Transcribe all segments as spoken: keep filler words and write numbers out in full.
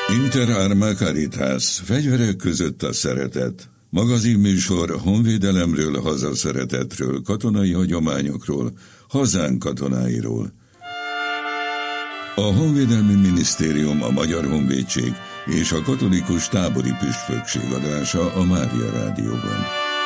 Inter Arma Caritas, fegyverek között a szeretet. Magazinműsor honvédelemről, hazaszeretetről, katonai hagyományokról, hazánk katonáiról. A Honvédelmi Minisztérium, a Magyar Honvédség és a Katolikus Tábori Püspökség adása a Mária Rádióban.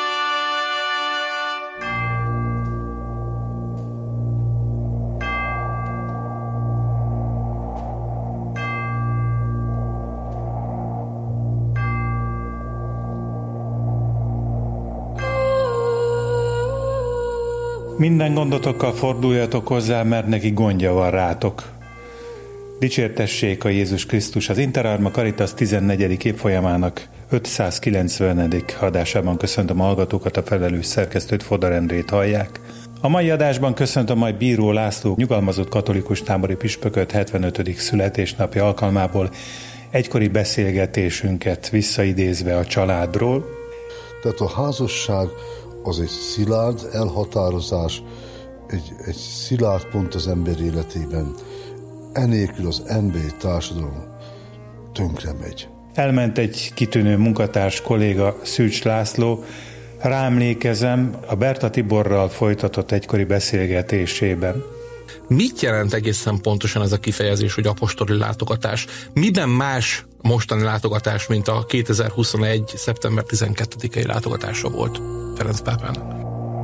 Minden gondotokkal forduljatok hozzá, mert neki gondja van rátok. Dicsértessék a Jézus Krisztus. Az Inter Arma Caritas tizennegyedik évfolyamának ötszázkilencvenedik adásában köszöntöm a hallgatókat, a felelős szerkesztőt, Fodor Endrét hallják. A mai adásban köszöntöm majd Bíró László nyugalmazott katolikus tábori püspököt hetvenötödik születésnapja alkalmából egykori beszélgetésünket visszaidézve a családról. Tehát a házasság az egy szilárd elhatározás, egy, egy szilárd pont az ember életében. Enélkül az emberi társadalom tönkre megy. Elment egy kitűnő munkatárs kolléga, Szűcs László. Ráemlékezem a Berta Tiborral folytatott egykori beszélgetésében. Mit jelent egészen pontosan ez a kifejezés, hogy apostoli látogatás? Miben más mostani látogatás, mint a kétezer-huszonegy. szeptember tizenkettedikei látogatása volt Ferenc pápának?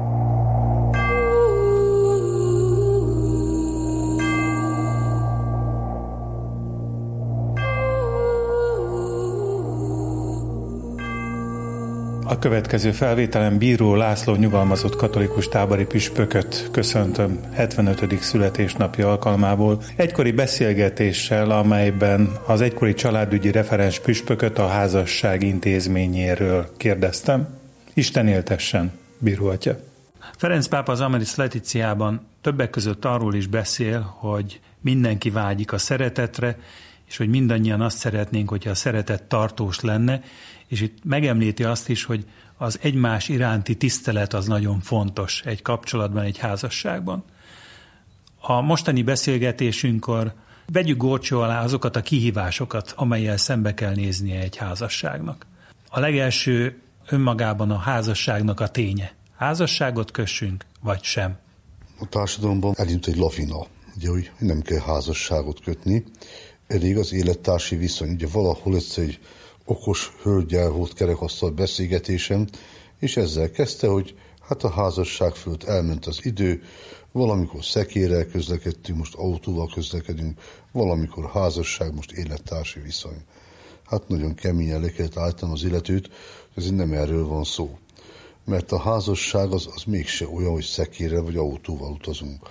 A következő felvételen Bíró László nyugalmazott katolikus tábori püspököt köszöntöm hetvenötödik születésnapja alkalmából egykori beszélgetéssel, amelyben az egykori családügyi referens püspököt a házasság intézményéről kérdeztem. Isten éltessen, Bíró atya! Ferenc pápa az Amoris Laetitiában többek között arról is beszél, hogy mindenki vágyik a szeretetre, és hogy mindannyian azt szeretnénk, hogyha a szeretet tartós lenne, és itt megemlíti azt is, hogy az egymás iránti tisztelet az nagyon fontos egy kapcsolatban, egy házasságban. A mostani beszélgetésünkkor vegyük górcső alá azokat a kihívásokat, amellyel szembe kell néznie egy házasságnak. A legelső önmagában a házasságnak a ténye. Házasságot kössünk, vagy sem? A társadalomban elindult egy lavina, ugye, hogy nem kell házasságot kötni, elég az élettársi viszony. Ugye valahol egyszer egy okos hölgyel volt kerekasztal beszélgetésem, és ezzel kezdte, hogy hát a házasság fölött elment az idő, valamikor szekérrel közlekedtünk, most autóval közlekedünk, valamikor házasság, most élettársi viszony. Hát nagyon keményen le kellett állítanom az illetőt, hogy ez nem erről van szó. Mert a házasság az, az mégse olyan, hogy szekérrel vagy autóval utazunk.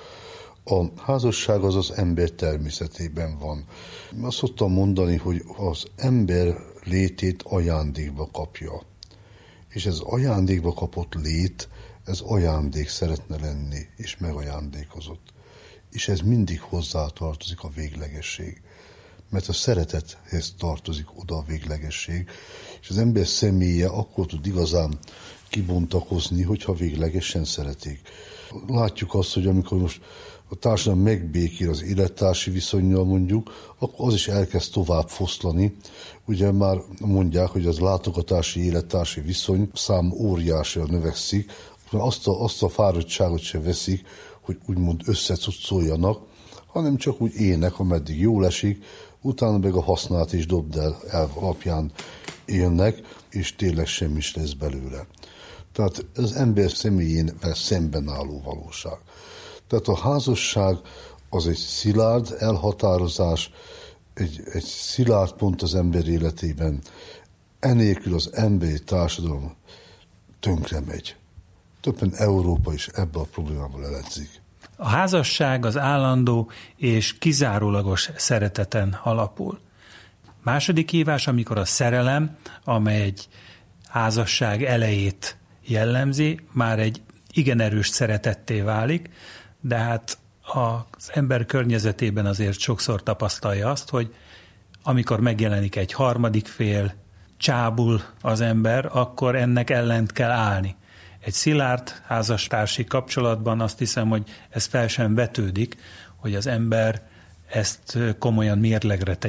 A házasság az az ember természetében van. Azt szoktam mondani, hogy az ember létét ajándékba kapja. És ez ajándékba kapott lét, ez ajándék szeretne lenni, és megajándékozott. És ez mindig hozzátartozik a véglegesség. Mert a szeretethez tartozik oda a véglegesség, és az ember személye akkor tud igazán kibontakozni, hogyha véglegesen szeretik. Látjuk azt, hogy amikor most a társadalom megbékél az élettársi viszonnyal mondjuk, akkor az is elkezd tovább foszlani. Ugye már mondják, hogy az látogatási élettársi viszony szám óriásra növekszik, azt a, azt a fáradtságot se veszik, hogy úgymond összecuccoljanak, hanem csak úgy ének, ameddig jól esik, utána meg a hasznát is dobd el elv alapján élnek, és tényleg semmi is lesz belőle. Tehát az ember személyével szemben álló valóság. Tehát a házasság az egy szilárd elhatározás, egy, egy szilárd pont az ember életében. Enélkül az emberi társadalom tönkre megy. Többen Európa is ebbe a problémából eledzik. A házasság az állandó és kizárólagos szereteten alapul. Második hívás, amikor a szerelem, amely egy házasság elejét jellemzi, már egy igen erős szeretetté válik, de hát az ember környezetében azért sokszor tapasztalja azt, hogy amikor megjelenik egy harmadik fél, csábul az ember, akkor ennek ellent kell állni. Egy szilárd házastársi kapcsolatban azt hiszem, hogy ez fel sem vetődik, hogy az ember ezt komolyan mérlegre tegye.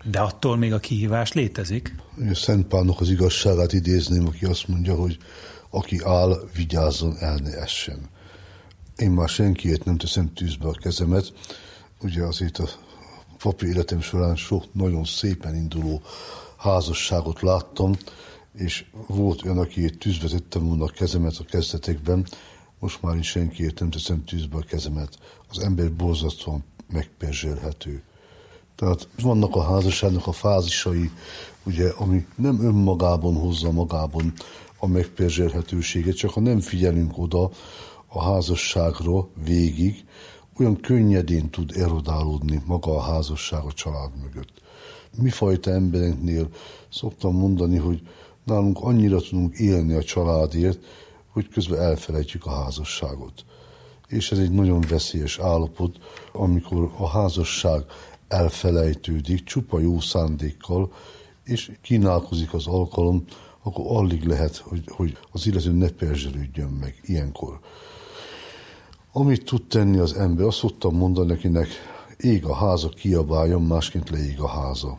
De attól még a kihívás létezik? Szent Pálnak az igazságát idézném, aki azt mondja, hogy aki áll, vigyázzon, el ne essen. Én már senkiért nem teszem tűzbe a kezemet. Ugye azért a papi életem során sok nagyon szépen induló házasságot láttam, és volt olyan, akiért tűzbe tettem volna a kezemet a kezdetekben, most már is senkiért nem teszem tűzbe a kezemet. Az ember borzasztóan megperzselhető. Tehát vannak a házasságnak a fázisai, ugye, ami nem önmagában hozza magában a megperzselhetőséget, csak ha nem figyelünk oda a házasságra végig, olyan könnyedén tud erodálódni maga a házasság a család mögött. Mifajta embereknél szoktam mondani, hogy nálunk annyira tudunk élni a családért, hogy közben elfelejtjük a házasságot. És ez egy nagyon veszélyes állapot, amikor a házasság elfelejtődik, csupa jó szándékkal, és kínálkozik az alkalom, akkor alig lehet, hogy, hogy az illető ne perzselődjön meg ilyenkor. Amit tud tenni az ember, azt szoktam mondani nekinek, ég a háza, kiabáljon, másként leég a háza.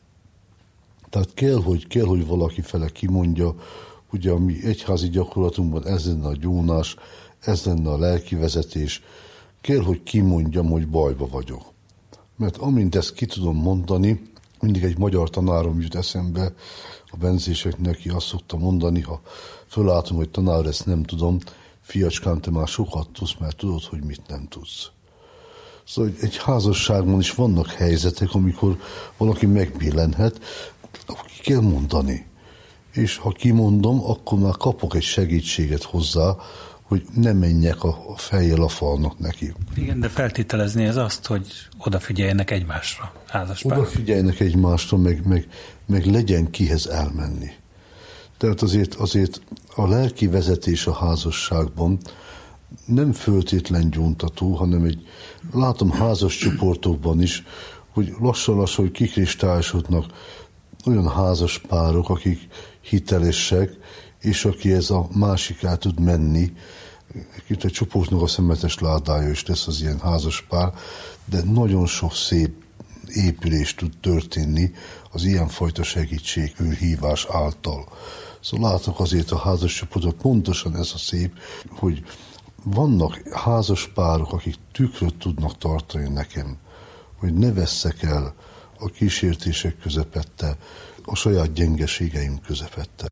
Tehát kell, hogy, kell, hogy valaki fele kimondja, ugye a mi egyházi gyakorlatunkban ez lenne a gyónás, ez lenne a lelkivezetés, kell, hogy kimondjam, hogy bajba vagyok. Mert amint ezt ki tudom mondani, mindig egy magyar tanárom jut eszembe, a benzéseknek, aki azt szokta mondani, ha fölálltom, hogy tanár, ezt nem tudom, fiacskám, te már sokat tudsz, mert tudod, hogy mit nem tudsz. Szóval egy házasságban is vannak helyzetek, amikor valaki megbillenhet, ki kell mondani. És ha kimondom, akkor már kapok egy segítséget hozzá, hogy ne menjek a fejjel a falnak neki. Igen, de feltételezni ez azt, hogy odafigyeljenek egymásra, házaspárok. Odafigyeljenek egymásra, meg, meg, meg legyen kihez elmenni. Tehát azért, azért a lelki vezetés a házasságban nem föltétlen gyóntató, hanem egy, látom házas csoportokban is, hogy lassan-lassan, hogy kikristályosodnak olyan házas párok, akik hitelesek, és aki ez a másik el tud menni, itt a csoportnak a szemetes ládája is lesz az ilyen házas pár, de nagyon sok szép épülés tud történni az ilyenfajta segítségülhívás által. Szóval látok azért a házas csoportok, pontosan ez a szép, hogy vannak házas párok, akik tükröt tudnak tartani nekem, hogy ne vesszek el a kísértések közepette, a saját gyengeségeim közepette.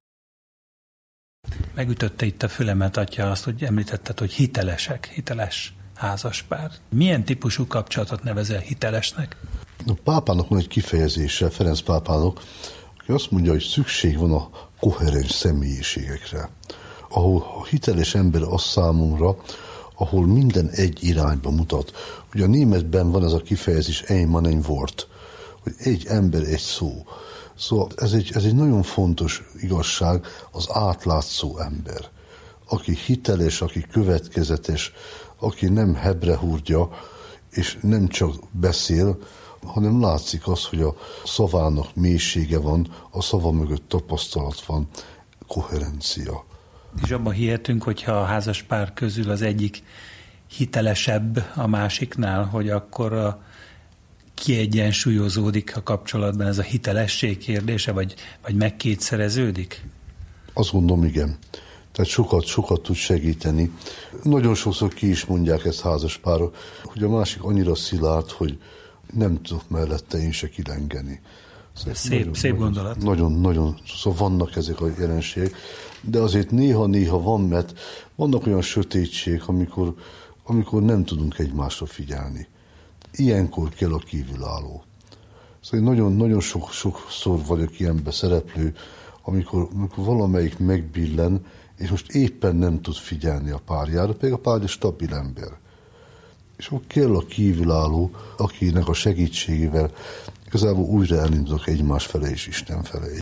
Megütötte itt a fülemet, atya, azt, hogy említetted, hogy hitelesek, hiteles házaspár. Milyen típusú kapcsolatot nevezel hitelesnek? A pápának van egy kifejezése, Ferenc pápának, aki azt mondja, hogy szükség van a koherens személyiségekre. Ahol a hiteles ember az számomra, ahol minden egy irányba mutat. Ugye a németben van ez a kifejezés, ein Mann, ein Wort, hogy egy ember, egy szó. Szóval ez egy, ez egy nagyon fontos igazság, az átlátszó ember, aki hiteles, aki következetes, aki nem hebrehúrja, és nem csak beszél, hanem látszik az, hogy a szavának mélysége van, a szava mögött tapasztalat van, koherencia. És abban hihetünk, hogyha a házaspár közül az egyik hitelesebb a másiknál, hogy akkor a kiegyensúlyozódik a kapcsolatban ez a hitelesség kérdése, vagy, vagy megkétszereződik? Azt gondolom, igen. Tehát sokat, sokat tud segíteni. Nagyon sokszor ki is mondják ezt házaspárok, hogy a másik annyira szilárd, hogy nem tudok mellette én se kilengeni. Szóval szép, nagyon, szép gondolat. Nagyon, nagyon, szóval vannak ezek a jelenségek, de azért néha-néha van, mert vannak olyan sötétség, amikor, amikor nem tudunk egymásra figyelni. Ilyenkor kell a kívülálló. Szóval nagyon, nagyon sok, sokszor vagyok ilyenbe szereplő, amikor, amikor valamelyik megbillen, és most éppen nem tud figyelni a párjára, pedig a párja stabil ember. És akkor kell a kívülálló, akinek a segítségével igazából újra elindulok egymás felé és Isten felé.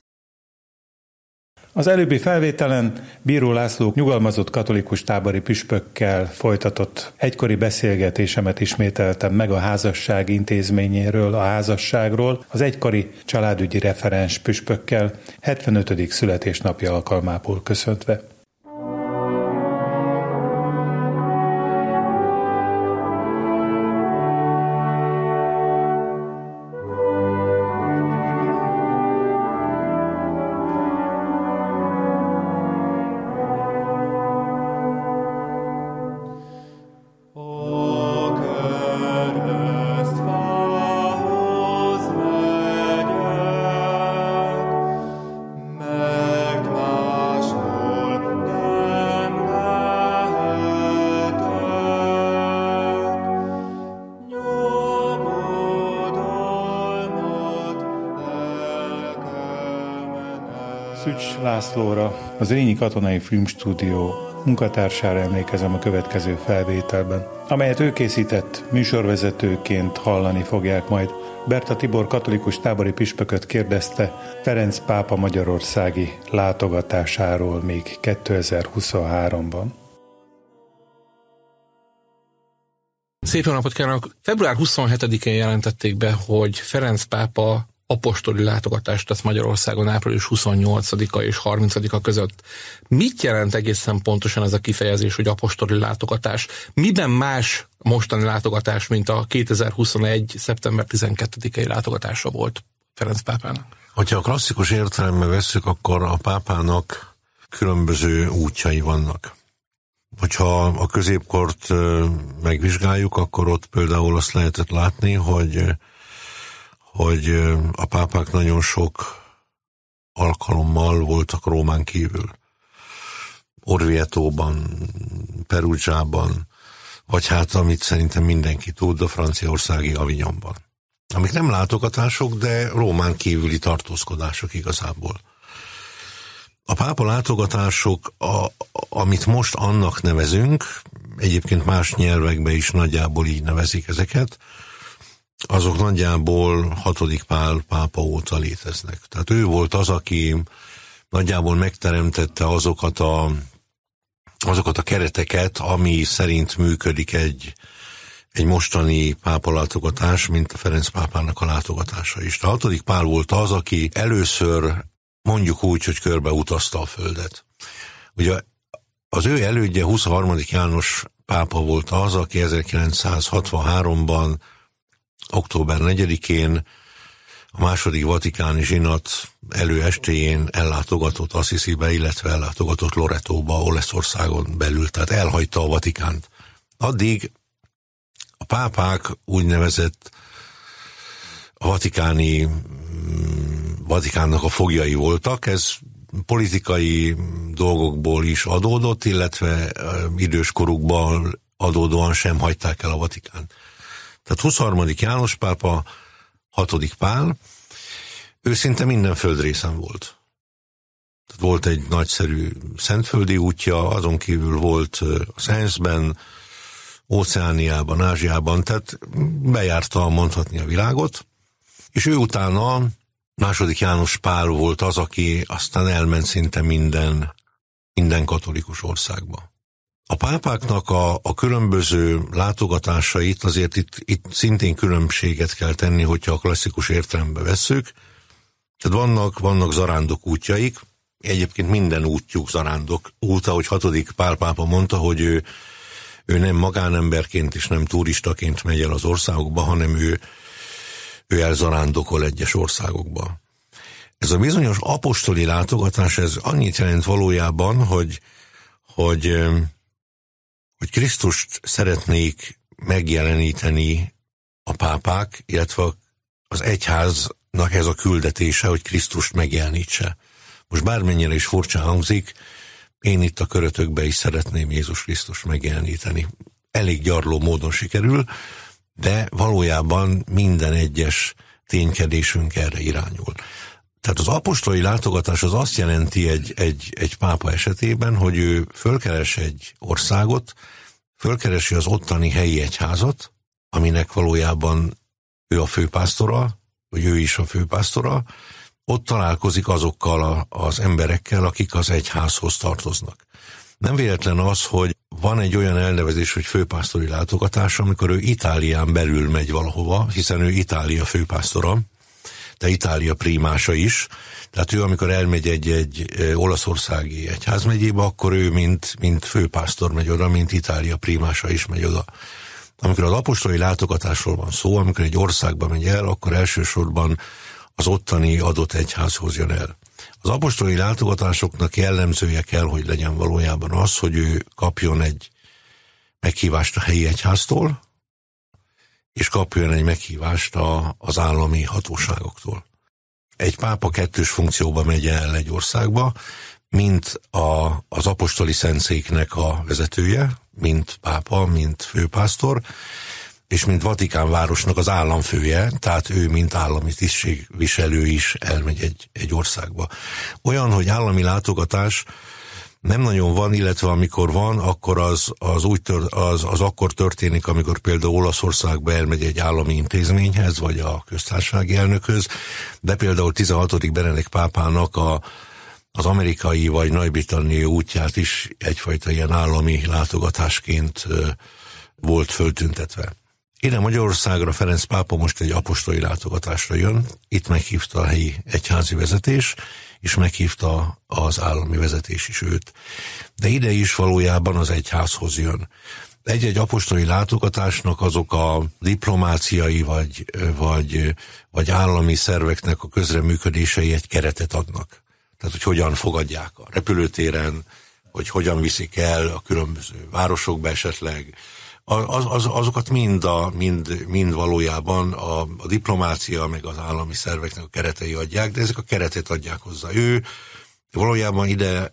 Az előbbi felvételen Bíró László nyugalmazott katolikus tábori püspökkel folytatott egykori beszélgetésemet ismételtem meg a házasság intézményéről, a házasságról, az egykori családügyi referens püspökkel hetvenötödik születésnapja alkalmából köszöntve. Szücs Lászlóra, az Rényi Katonai Filmstúdió munkatársára emlékezem a következő felvételben, amelyet ő készített, műsorvezetőként hallani fogják majd. Berta Tibor katolikus tábori püspököt kérdezte Ferenc pápa magyarországi látogatásáról még kétezer-huszonháromban. Szép jó napot kívánok! február huszonhetedikén jelentették be, hogy Ferenc pápa apostoli látogatást tesz Magyarországon április huszonnyolcadika és harmincadika között. Mit jelent egészen pontosan ez a kifejezés, hogy apostoli látogatás? Miben más mostani látogatás, mint a kétezer-huszonegy. szeptember tizenkettedikei látogatása volt Ferenc pápának? Hogyha a klasszikus értelemben vesszük, akkor a pápának különböző útjai vannak. Hogyha a középkort megvizsgáljuk, akkor ott például azt lehetett látni, hogy hogy a pápák nagyon sok alkalommal voltak Rómán kívül. Orvietóban, Perugiában, vagy hát, amit szerintem mindenki tud, a franciaországi Avignonban. Amik nem látogatások, de Rómán kívüli tartózkodások igazából. A pápa látogatások, a, amit most annak nevezünk, egyébként más nyelvekben is nagyjából így nevezik ezeket, azok nagyjából hatodik Pál pápa óta léteznek. Tehát ő volt az, aki nagyjából megteremtette azokat a, azokat a kereteket, ami szerint működik egy, egy mostani pápa látogatás, mint a Ferenc pápának a látogatása is. A hatodik Pál volt az, aki először mondjuk úgy, hogy körbe utazta a földet. Ugye az ő elődje huszonharmadik János pápa volt az, aki ezerkilencszázhatvanháromban október negyedikén a második vatikáni zsinat előestéjén ellátogatott Assisibe, illetve ellátogatott Loretóba, Olaszországon belül, tehát elhagyta a Vatikánt. Addig a pápák úgynevezett a vatikáni, Vatikánnak a foglyai voltak, ez politikai dolgokból is adódott, illetve időskorukban adódóan sem hagyták el a Vatikánt. Tehát huszonharmadik János pápa, hatodik Pál, ő szinte minden földrészen volt. Tehát volt egy nagyszerű szentföldi útja, azon kívül volt az ENSZ-ben, Óceániában, Ázsiában, tehát bejárta mondhatni a világot, és ő utána második János Pál volt az, aki aztán elment szinte minden, minden katolikus országba. A pápáknak a, a különböző látogatásait azért itt, itt szintén különbséget kell tenni, hogyha a klasszikus értelembe vesszük. Tehát vannak, vannak zarándok útjaik, egyébként minden útjuk zarándok út, ahogy hatodik Pál pápa mondta, hogy ő, ő nem magánemberként és nem turistaként megy el az országokba, hanem ő, ő elzarándokol egyes országokba. Ez a bizonyos apostoli látogatás, ez annyit jelent valójában, hogy, hogy hogy Krisztust szeretnék megjeleníteni a pápák, illetve az egyháznak ez a küldetése, hogy Krisztust megjelenítse. Most bármennyire is furcsa hangzik, én itt a körötökbe is szeretném Jézus Krisztust megjeleníteni. Elég gyarló módon sikerül, de valójában minden egyes ténykedésünk erre irányul. Tehát az apostoli látogatás az azt jelenti egy, egy, egy pápa esetében, hogy ő fölkeres egy országot, fölkeresi az ottani helyi egyházat, aminek valójában ő a főpásztora, vagy ő is a főpásztora, ott találkozik azokkal a, az emberekkel, akik az egyházhoz tartoznak. Nem véletlen az, hogy van egy olyan elnevezés, hogy főpásztori látogatás, amikor ő Itálián belül megy valahova, hiszen ő Itália főpásztora, de Itália primása is, tehát ő amikor elmegy egy-egy olaszországi egyházmegyébe, akkor ő mint, mint főpásztor megy oda, mint Itália primása is megy oda. Amikor az apostoli látogatásról van szó, amikor egy országba megy el, akkor elsősorban az ottani adott egyházhoz jön el. Az apostoli látogatásoknak jellemzője kell, hogy legyen valójában az, hogy ő kapjon egy meghívást a helyi egyháztól, és kapjon egy meghívást a, az állami hatóságoktól. Egy pápa kettős funkcióba megy el egy országba, mint a, az apostoli szentszéknek a vezetője, mint pápa, mint főpásztor, és mint Vatikán városnak az államfője, tehát ő, mint állami tisztségviselő is elmegy egy, egy országba. Olyan, hogy állami látogatás nem nagyon van, illetve amikor van, akkor az, az, úgy tör, az, az akkor történik, amikor például Olaszországba elmegy egy állami intézményhez, vagy a köztársasági elnökhöz, de például tizenhatodik Benedek pápának a, az amerikai vagy Nagy-Britannia útját is egyfajta ilyen állami látogatásként volt föltüntetve. Ide Magyarországra Ferenc pápa most egy apostoli látogatásra jön, itt meghívta a helyi egyházi vezetés, és meghívta az állami vezetés is őt. De ide is valójában az egyházhoz jön. Egy-egy apostoli látogatásnak azok a diplomáciai vagy, vagy, vagy állami szerveknek a közreműködései egy keretet adnak. Tehát, hogy hogyan fogadják a repülőtéren, hogy hogyan viszik el a különböző városokba esetleg, Az, az, azokat mind, a, mind, mind valójában a, a diplomácia meg az állami szerveknek a keretei adják, de ezek a keretet adják hozzá. Ő valójában ide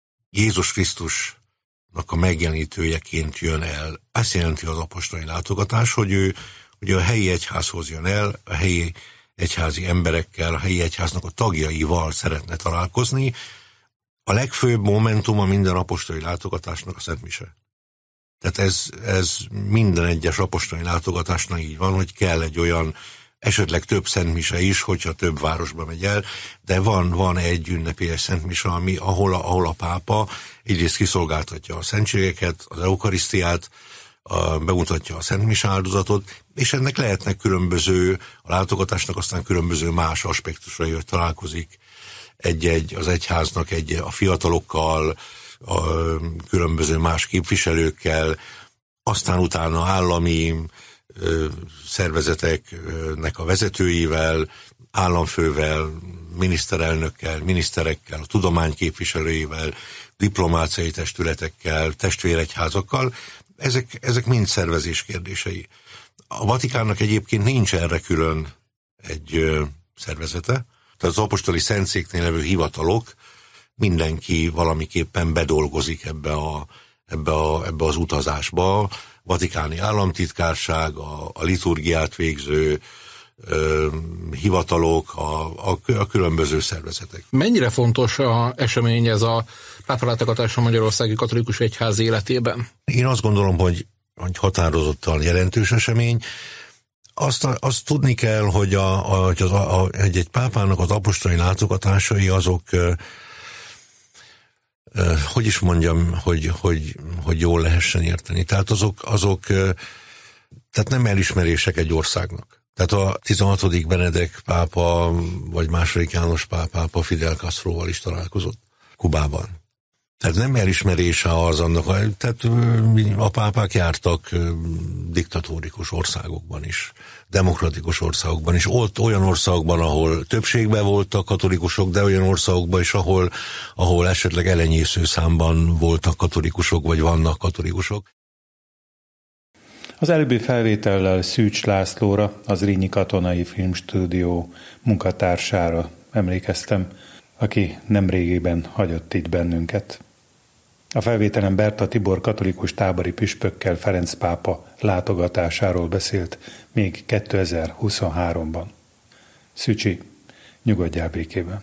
Jézus Krisztusnak a megjelenítőjeként jön el. Ezt jelenti az apostoli látogatás, hogy ő ugye a helyi egyházhoz jön el, a helyi egyházi emberekkel, a helyi egyháznak a tagjaival szeretne találkozni. A legfőbb momentum a minden apostoli látogatásnak a Szent Mise. Tehát ez, ez minden egyes apostoli látogatásnak így van, hogy kell egy olyan, esetleg több szentmise is, hogyha több városba megy el, de van, van egy ünnepélyes szentmise, ami, ahol, a, ahol a pápa egyrészt kiszolgáltatja a szentségeket, az eukarisztiát, a, bemutatja a szentmise áldozatot, és ennek lehetnek különböző, a látogatásnak aztán különböző más aspektusai, hogy találkozik egy-egy, az egyháznak egy, a fiatalokkal, a különböző más képviselőkkel, aztán utána állami ö, szervezeteknek a vezetőivel, államfővel, miniszterelnökkel, miniszterekkel, a tudomány képviselőivel, diplomáciai testületekkel, testvéregyházakkal. Ezek, ezek mind szervezés kérdései. A Vatikánnak egyébként nincs erre külön egy ö, szervezete, tehát az apostoli szentszéknél levő hivatalok, mindenki valamiképpen bedolgozik ebbe, a, ebbe, a, ebbe az utazásba. Vatikáni államtitkárság, a, a liturgiát végző ö, hivatalok, a, a, a különböző szervezetek. Mennyire fontos a esemény ez a pápalátogatás a Magyarországi Katolikus Egyház életében? Én azt gondolom, hogy, hogy határozottan jelentős esemény. Azt, azt tudni kell, hogy a, a, az, a, egy-egy pápának az apostoli látogatásai azok hogy is mondjam, hogy, hogy, hogy jól lehessen érteni. Tehát azok, azok tehát nem elismerések egy országnak. Tehát a tizenhatodik Benedek pápa, vagy második János pápa Fidel Castroval is találkozott Kubában. Tehát nem elismerése az annak, tehát a pápák jártak diktatórikus országokban is, demokratikus országokban is, ott olyan országokban, ahol többségben voltak katolikusok, de olyan országokban is, ahol, ahol esetleg elenyésző számban voltak katolikusok, vagy vannak katolikusok. Az előbbi felvétellel Szűcs Lászlóra, az Zrínyi Katonai Filmstúdió munkatársára emlékeztem, aki nemrégiben hagyott itt bennünket. A felvételen Berta Tibor katolikus tábori püspökkel Ferenc pápa látogatásáról beszélt még kétezer-huszonháromban. Szücsi, nyugodjál békében.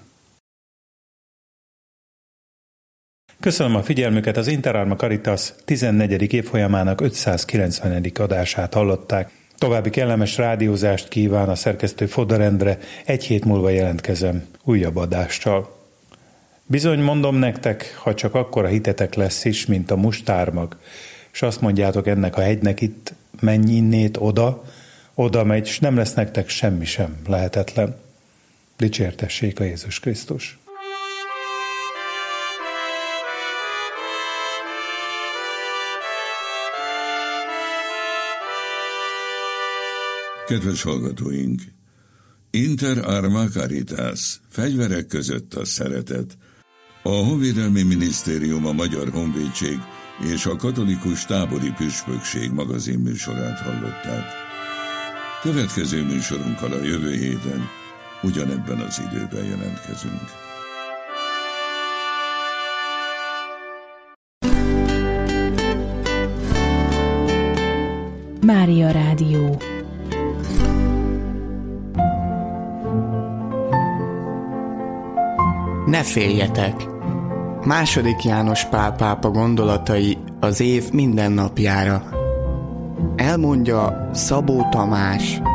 Köszönöm a figyelmüket, az Interarma Caritas tizennegyedik évfolyamának ötszázkilencvenedik adását hallották. További kellemes rádiózást kíván a szerkesztő Fodor Endre, egy hét múlva jelentkezem újabb adással. Bizony mondom nektek, ha csak akkora hitetek lesz is, mint a mustármag, és azt mondjátok ennek a hegynek itt, menj innét oda, oda megy, és nem lesz nektek semmi sem lehetetlen. Dicsértessék a Jézus Krisztus! Kedves hallgatóink! Inter Arma Caritas, fegyverek között a szeretet. A Honvédelmi Minisztérium, a Magyar Honvédség és a Katolikus Tábori Püspökség magazin műsorát hallották. Következő műsorunkkal a jövő héten ugyanebben az időben jelentkezünk. Mária Rádió. Ne féljetek! Második János Pál pápa gondolatai az év minden napjára. Elmondja Szabó Tamás.